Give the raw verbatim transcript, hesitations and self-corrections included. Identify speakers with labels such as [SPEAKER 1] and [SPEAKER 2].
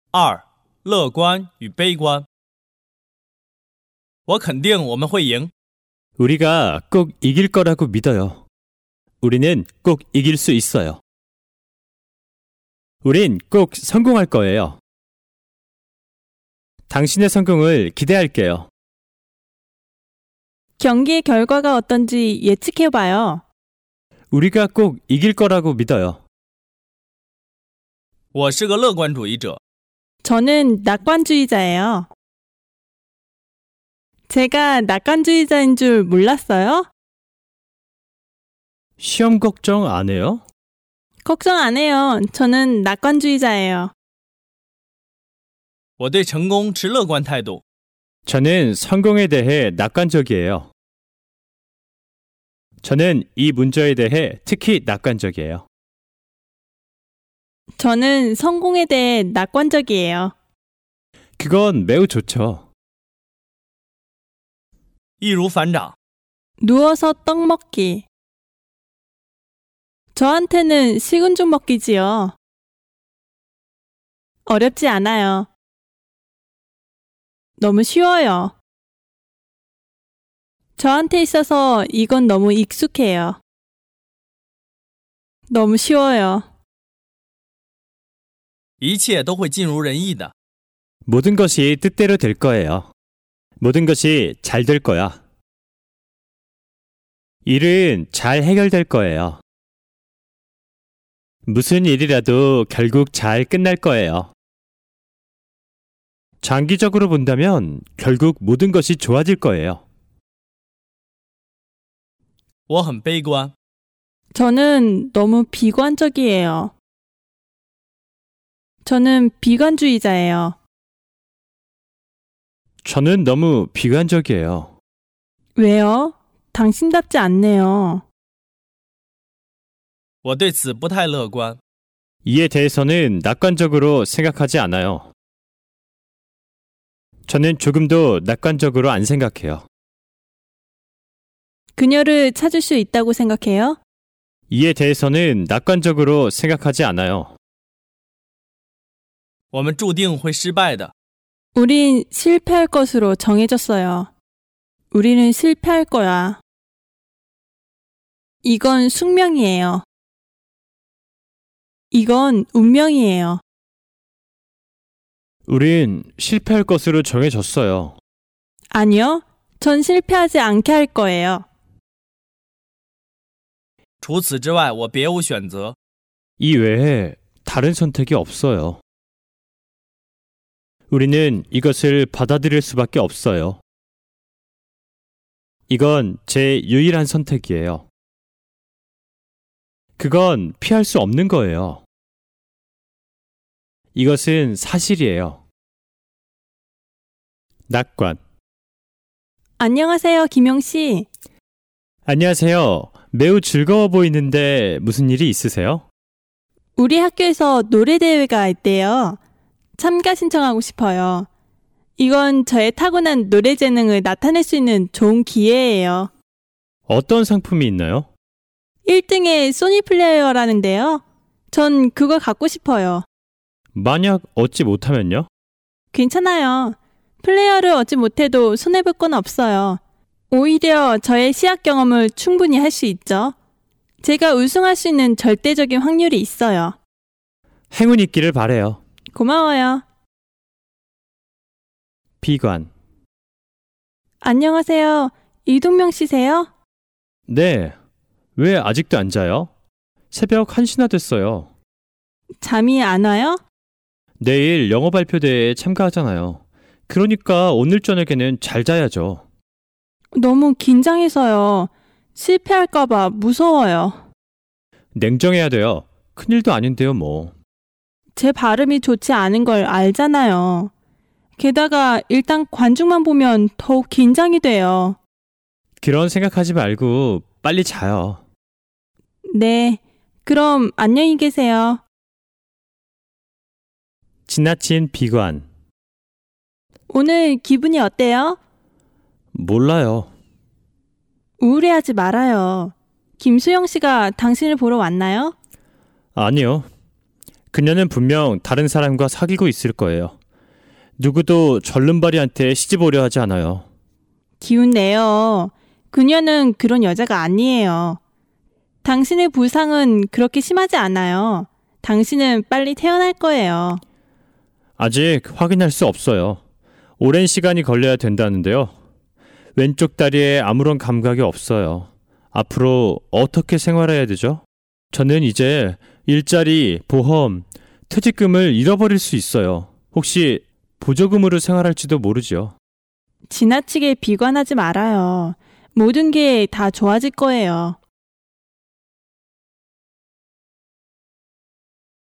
[SPEAKER 1] 二、乐观与悲观。我肯定我们会赢。
[SPEAKER 2] 우리가 꼭 이길 거라고 믿어요. 우리는 꼭 이길 수 있어요. 우린 꼭 성공할 거예요. 당신의 성공을 기대할게요.
[SPEAKER 3] 경기의 결과가 어떤지 예측해봐요.
[SPEAKER 2] 우리가 꼭 이길 거라고 믿어요.
[SPEAKER 1] 我是个乐观主义者。
[SPEAKER 3] 저는 낙관주의자예요. 제가 낙관주의자인 줄 몰랐어요?
[SPEAKER 2] 시험 걱정 안 해요?
[SPEAKER 3] 걱정 안 해요. 저는 낙관주의자예요.
[SPEAKER 1] 我对成功持乐观态度。
[SPEAKER 2] 저는 성공에 대해 낙관적이에요. 저는 이 문제에 대해 특히 낙관적이에요.
[SPEAKER 3] 저는 성공에 대해 낙관적이에요.
[SPEAKER 2] 그건 매우 좋죠.
[SPEAKER 1] 易如反掌。
[SPEAKER 3] 누워서 떡 먹기. 저한테는 식은 죽 먹기지요. 어렵지 않아요. 너무 쉬워요. 저한테 있어서 이건 너무 익숙해요. 너무 쉬워요.
[SPEAKER 1] 一切都会尽如人意的。
[SPEAKER 2] 모든 것이 뜻대로 될 거예요. 모든 것이 잘 될 거야. 일은 잘 해결될 거예요. 무슨 일이라도 결국 잘 끝날 거예요. 장기적으로 본다면 결국 모든 것이 좋아질 거예요.
[SPEAKER 1] 我很悲观。
[SPEAKER 3] 저는 너무 비관적이에요. 저는 비관주의자예요.
[SPEAKER 2] 저는 너무 비관적이에요.
[SPEAKER 3] 왜요? 당신답지 않네요.
[SPEAKER 1] 我对此不太乐观。
[SPEAKER 2] 이에 대해서는 낙관적으로 생각하지 않아요. 저는 조금도 낙관적으로 안 생각해요.
[SPEAKER 3] 그녀를 찾을 수 있다고 생각해요?
[SPEAKER 2] 이에 대해서는 낙관적으로 생각하지 않아요.
[SPEAKER 1] 我们注定会失败的。
[SPEAKER 3] 우린 실패할 것으로 정해졌어요. 우리는 실패할 거야. 이건 숙명이에요. 이건 운명이에요.
[SPEAKER 2] 우린 실패할 것으로 정해졌어요.
[SPEAKER 3] 아니요, 전 실패하지 않게 할 거예요.
[SPEAKER 1] 除此之外，我别无选择。
[SPEAKER 2] 이 외에 다른 선택이 없어요. 우리는 이것을 받아들일 수밖에 없어요. 이건 제 유일한 선택이에요. 그건 피할 수 없는 거예요. 이것은 사실이에요. 낙관.
[SPEAKER 3] 안녕하세요, 김용 씨.
[SPEAKER 2] 안녕하세요. 매우 즐거워 보이는데 무슨 일이 있으세요?
[SPEAKER 3] 우리 학교에서 노래대회가 있대요. 참가 신청하고 싶어요. 이건 저의 타고난 노래 재능을 나타낼 수 있는 좋은 기회예요.
[SPEAKER 2] 어떤 상품이 있나요?
[SPEAKER 3] 일 등의 소니 플레이어라는데요. 전 그걸 갖고 싶어요.
[SPEAKER 2] 만약 얻지 못하면요?
[SPEAKER 3] 괜찮아요. 플레이어를 얻지 못해도 손해볼 건 없어요. 오히려 저의 시합 경험을 충분히 할 수 있죠. 제가 우승할 수 있는 절대적인 확률이 있어요.
[SPEAKER 2] 행운 있기를 바래요.
[SPEAKER 3] 고마워요.
[SPEAKER 2] 비관.
[SPEAKER 3] 안녕하세요. 이동명 씨세요?
[SPEAKER 2] 네. 왜 아직도 안 자요? 새벽 한 시나 됐어요.
[SPEAKER 3] 잠이 안 와요?
[SPEAKER 2] 내일 영어 발표대회에 참가하잖아요. 그러니까 오늘 저녁에는 잘 자야죠.
[SPEAKER 3] 너무 긴장해서요. 실패할까봐 무서워요.
[SPEAKER 2] 냉정해야 돼요. 큰일도 아닌데요, 뭐.
[SPEAKER 3] 제 발음이 좋지 않은 걸 알잖아요. 게다가 일단 관중만 보면 더욱 긴장이 돼요.
[SPEAKER 2] 그런 생각하지 말고 빨리 자요.
[SPEAKER 3] 네, 그럼 안녕히 계세요.
[SPEAKER 2] 지나친 비관.
[SPEAKER 3] 오늘 기분이 어때요?
[SPEAKER 2] 몰라요.
[SPEAKER 3] 우울해하지 말아요. 김수영 씨가 당신을 보러 왔나요?
[SPEAKER 2] 아니요. 그녀는 분명 다른 사람과 사귀고 있을 거예요. 누구도 절름발이한테 시집 오려 하지 않아요.
[SPEAKER 3] 기운 내요. 그녀는 그런 여자가 아니에요. 당신의 부상은 그렇게 심하지 않아요. 당신은 빨리 태어날 거예요.
[SPEAKER 2] 아직 확인할 수 없어요. 오랜 시간이 걸려야 된다는데요. 왼쪽 다리에 아무런 감각이 없어요. 앞으로 어떻게 생활해야 되죠? 저는 이제 일자리, 보험, 퇴직금을 잃어버릴 수 있어요. 혹시 보조금으로 생활할지도 모르죠.
[SPEAKER 3] 지나치게 비관하지 말아요. 모든 게 다 좋아질 거예요.